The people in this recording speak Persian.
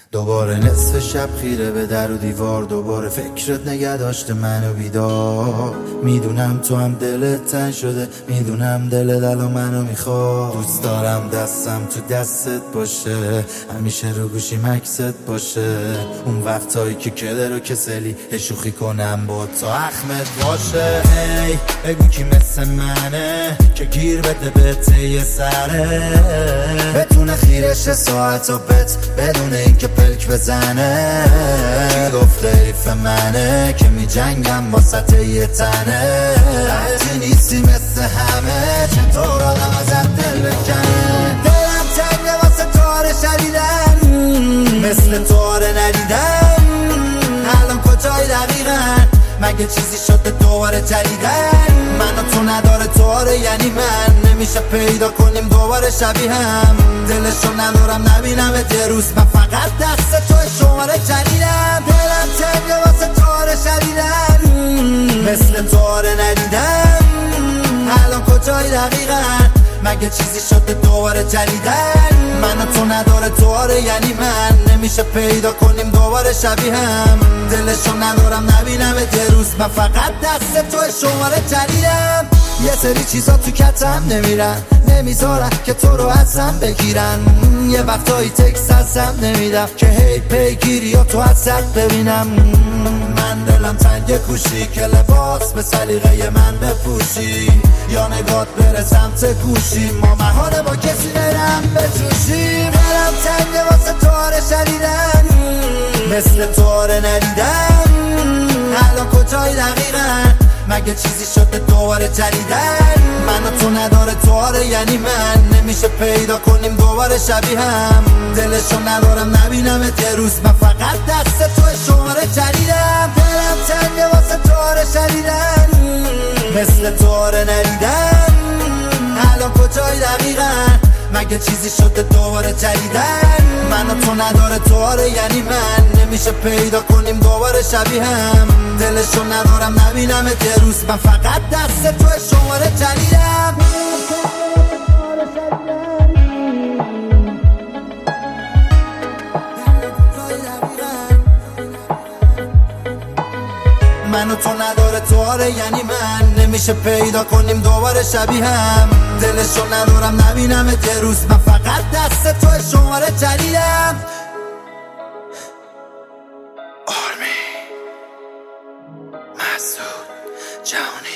دوباره نصف شب خیره به در و دیوار، دوباره فکرت نگه داشته منو بیدار. میدونم تو هم دلت تنگ شده، میدونم دلت الان منو میخواد. دوست دارم دستم تو دستت باشه، همیشه رو گوشیم عکست باشه. اون وقتایی که کدر و کسلی شوخی کنم با تو اخمت باشه. هی بگو کی مثل منه که گیر بده به ته سره، بتونه خیرش ساعت و بت بدون اینکه پلک بزنه. کی گفته حیف منه که می جنگم واسط یه تنه. وقتی نیستی مثل همه چطور آدم ازت دل بکنه. دلم تنگه واسه تاره شدیدن، مثل تاره ندیدم. الان کجای دقیقا؟ مگه چیزی شده دوباره جدیدن؟ من و تو نداره تواره، یعنی من نمیشه پیدا کنیم دوباره شبیه هم. دلشو ندارم نبینم یه روز، من فقط دست توی شماره جدیدم. دلم تنگه واسه تواره شدیدن، مثل تواره ندیدم. الان کجای دقیقا؟ مگه چیزی شده دوباره جدیدن؟ من و تو نداره تواره، یعنی من نمیشه پیدا کنیم دوباره شبیه هم. دلشو ندارم نبینم یه روز، من فقط دست توی شماره جدیدم. یه سری چیزا تو کتم نمیرن، نمیذارن که تو رو ازم بگیرن. یه وقتایی تکست ازم نمیدم که هی پیگیری یا تو ازت ببینم. من دلم تنگ کوشی که لباس به سلیقه من بپوشی، یا نگات بره سمت گوشی. ما محاله با کسی برم بجوشیم. دلم تنگ واسه تواره شدیدن، مثل تواره ندیدم. الان کجای دقیقا؟ مگه چیزی شده دوباره جدیدن؟ من و تو نداره تواره، یعنی من نمیشه پیدا کنیم دوباره شبیه هم. دلشو ندارم نبینم یه روز، من فقط دست توی شماره جدیدم. دلم تنگه واسه تواره شدیدن، مثل تواره ندیدم. الان کجای دقیقا؟ مگه چیزی شده دوباره جدیدن؟ من و تو نداره تواره، یعنی من نمیشه پیدا کنیم دوباره شبیه هم. دلشو ندارم نبینم یه روز، من فقط دست توی شماره جدیدم. من و تو نداره تواره، یعنی من نمیشه پیدا کنیم دوباره شبیه هم. دلشو ندارم نبینم یه روز، من فقط دست توی شماره جدیدم. آرمی مسعود جهانی.